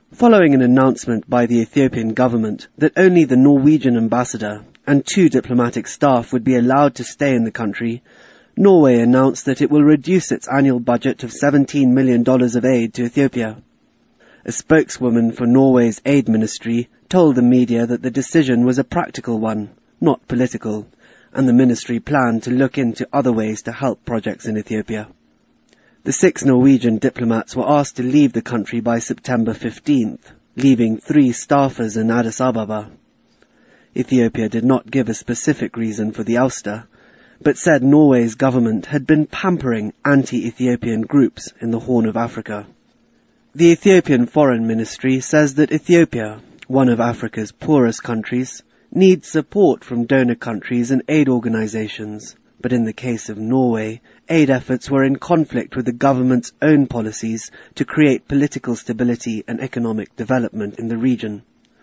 Following an announcement by the Ethiopian government that only the Norwegian ambassador and 2 diplomatic staff would be allowed to stay in the country, Norway announced that it will reduce its annual budget of $17 million of aid to Ethiopia. A spokeswoman for Norway's aid ministry told the media that the decision was a practical one, not political, and the ministry planned to look into other ways to help projects in Ethiopia. The 6 Norwegian diplomats were asked to leave the country by September 15th, leaving 3 staffers in Addis Ababa. Ethiopia did not give a specific reason for the ouster, but said Norway's government had been pampering anti-Ethiopian groups in the Horn of Africa. The Ethiopian Foreign Ministry says that Ethiopia, one of Africa's poorest countries, needs support from donor countries and aid organizations, but in the case of Norway, aid efforts were in conflict with the government's own policies to create political stability and economic development in the region.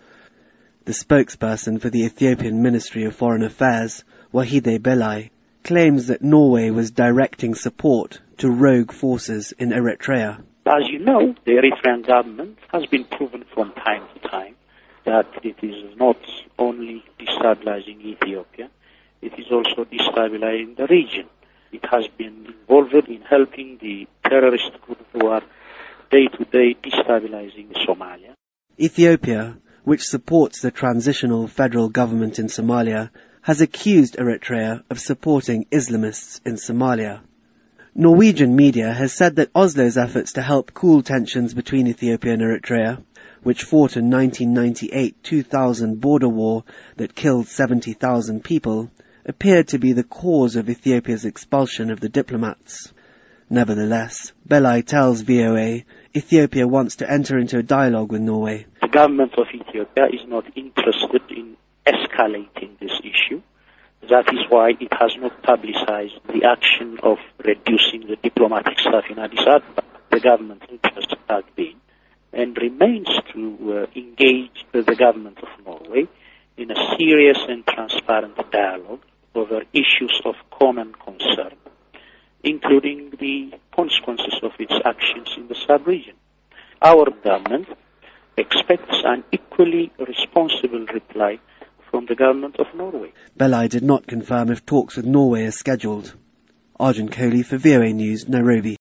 The spokesperson for the Ethiopian Ministry of Foreign Affairs, Wahide Belai, claims that Norway was directing support to rogue forces in Eritrea. As you know, the Eritrean government has been proven from time to time that it is not only destabilizing Ethiopia, it is also destabilizing the region. It has been involved in helping the terrorist group who are day-to-day destabilizing Somalia. Ethiopia, which supports the transitional federal government in Somalia, has accused Eritrea of supporting Islamists in Somalia. Norwegian media has said that Oslo's efforts to help cool tensions between Ethiopia and Eritrea, which fought a 1998-2000 border war that killed 70,000 people, appeared to be the cause of Ethiopia's expulsion of the diplomats. Nevertheless, Belai tells VOA Ethiopia wants to enter into a dialogue with Norway. The government of Ethiopia is not interested in escalating this issue. That is why it has not publicized the action of reducing the diplomatic staff in Addis Ababa. The government's interest has been and remains to engage with the government of Norway in a serious and transparent dialogue over issues of common concern, including the consequences of its actions in the sub-region. Our government expects an equally responsible reply from the government of Norway. Belai did not confirm if talks with Norway are scheduled. Arjun Kohli for VOA News, Nairobi.